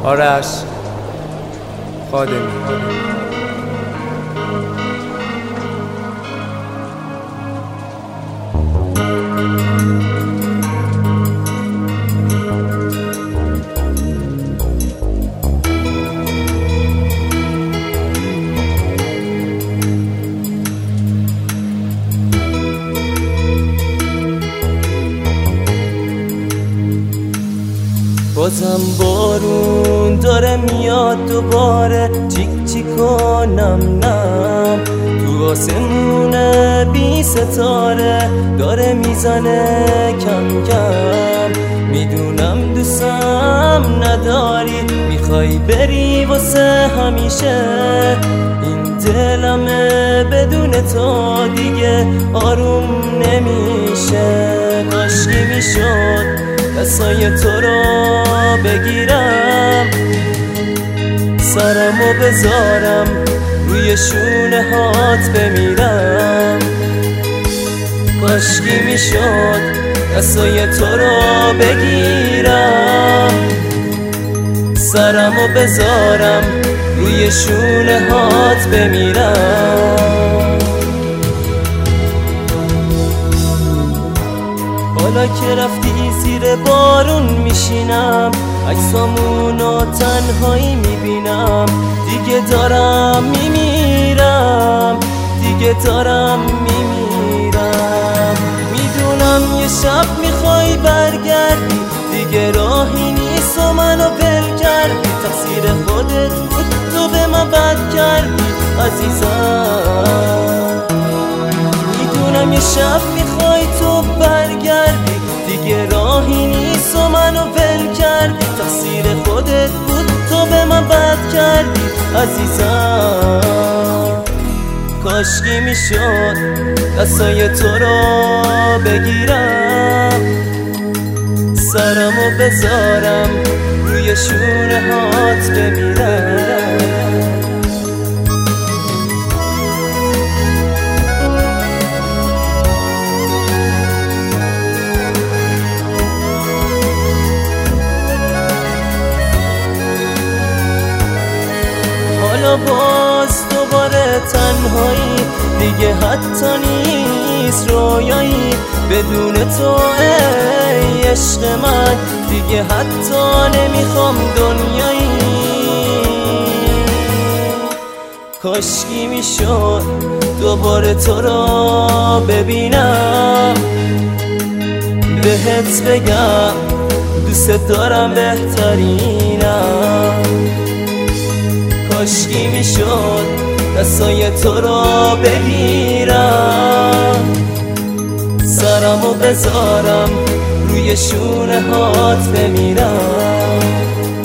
آرش خادمی. بازم بارون داره میاد دوباره، چیک چیک و نم نم تو آسمون بی ستاره داره میزنه کم کم. میدونم دوستم نداری، میخوای بری واسه همیشه. این دلمه بدون تو دیگه آروم نمیشه. کاشکی میشد دستای تو رو بگیرم، سرمو بذارم روی شونه هات بمیرم. کاشکی میشد دستای تو رو بگیرم، سرمو بذارم روی شونه هات بمیرم. حالا که رفتی زیر بارون میشینم، عکسامونو تنهایی میبینم. دیگه دارم میمیرم، دیگه دارم میمیرم. میدونم یه شب میخوای برگردی، دیگه راهی نیست و منو ول کردی. تقصیر خودت بود، تو به من بد کردی عزیزم. میدونم یه شب میخوای تو برگردی، دیگه راهی نیست و منو ول کردی. تقصیر خودت بود، تو به من بد کردی عزیزم. کاشکی میشد دستای تو رو بگیرم، سرمو بذارم روی شونه هات بمیرم. حالا باز دوباره تنهایی، دیگه حتی نیست رویایی. بدون تو ای عشق من، دیگه حتی نمیخوام دنیایی. کاشکی میشد دوباره تو رو ببینم، بهت بگم دوست دارم بهترینم. کاشکی میشد دستای تو رو بگیرم، سرمو بذارم روی شونه هات بمیرم.